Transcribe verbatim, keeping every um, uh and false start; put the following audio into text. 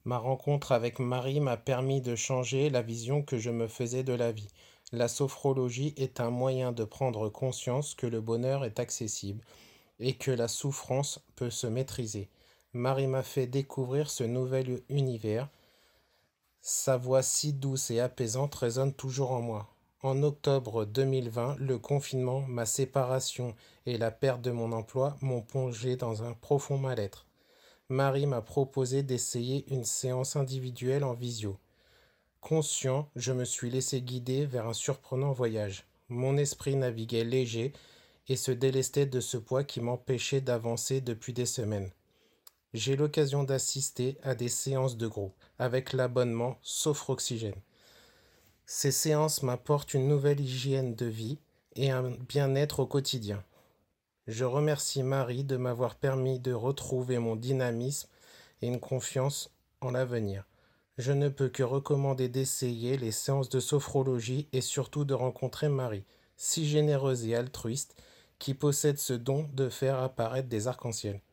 Ma rencontre avec Marie m'a permis de changer la vision que je me faisais de la vie. La sophrologie est un moyen de prendre conscience que le bonheur est accessible et que la souffrance peut se maîtriser. Marie m'a fait découvrir ce nouvel univers. Sa voix si douce et apaisante résonne toujours en moi. En octobre deux mille vingt, le confinement, ma séparation et la perte de mon emploi m'ont plongé dans un profond mal-être. Marie m'a proposé d'essayer une séance individuelle en visio. Conscient, je me suis laissé guider vers un surprenant voyage. Mon esprit naviguait léger et se délestait de ce poids qui m'empêchait d'avancer depuis des semaines. J'ai l'occasion d'assister à des séances de groupe avec l'abonnement Sophroxygène. Ces séances m'apportent une nouvelle hygiène de vie et un bien-être au quotidien. Je remercie Marie de m'avoir permis de retrouver mon dynamisme et une confiance en l'avenir. Je ne peux que recommander d'essayer les séances de sophrologie et surtout de rencontrer Marie, si généreuse et altruiste, qui possède ce don de faire apparaître des arcs-en-ciel.